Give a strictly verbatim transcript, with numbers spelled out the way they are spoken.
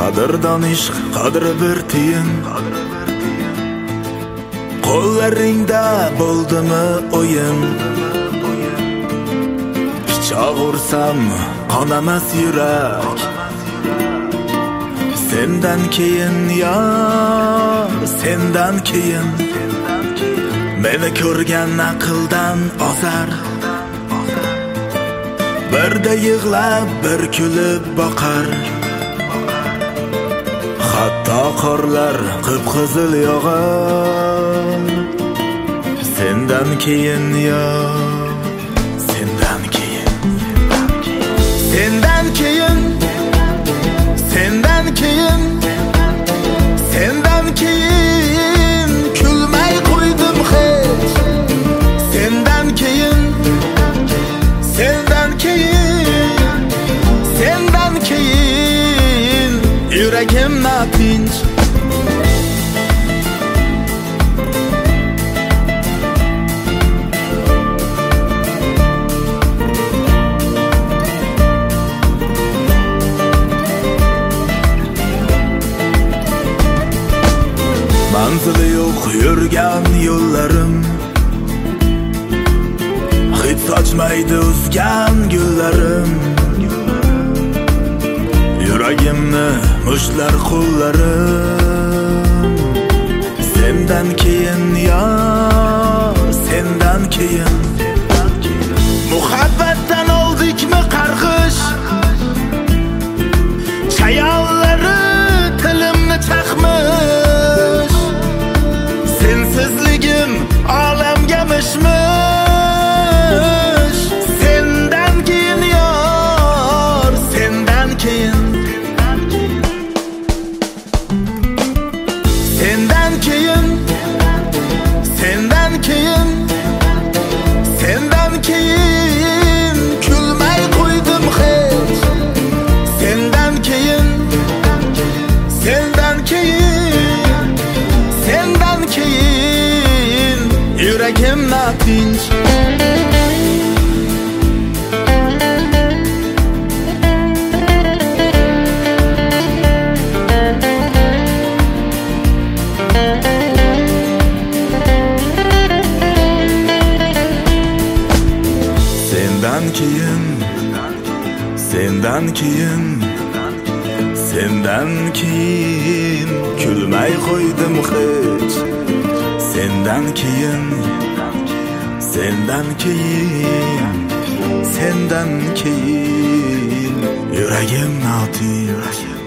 Qadrdan ishq, qadri bir tiyin. Qo'llaringda bo'ldimi o'yin? Pichoq ursam qonamas yurak. Sendan keyin yar, sendan keyin meni ko'rgan aqldan ozar. Birda yig'lab, bir kulib boqar. Hatto qorlar qip-qizil yog'ar. Sendan keyin yar, sendan keyin, sendan keyin, sendan keyin, sendan keyin kulmay qo'ydim hech. Sendan keyin, sendan keyin, sendan keyin yuragim notinch. Manzili yo'q yurgan yo'llarim, hid sochmaydi o'sgan gullarim. Yuragimni mushlar qo'llarim. Sendan keyin yar, sendan keyin muhabbatdan oldikmi qarg'ish? Chayollari tilimni chaqmish. Sensizligim olamga mishmish. Sendan keyin yor, sendan keyin, sendan keyin, sendan keyin, sendan keyin kulmay qo'ydim hech. Sendan keyin, sendan keyin, sendan keyin yuragim notinch. Sendan keyin, sendan keyin, sendan keyin kulmay qo'ydim hech. Sendan keyin, sendan keyin, sendan keyin yuragim notinch.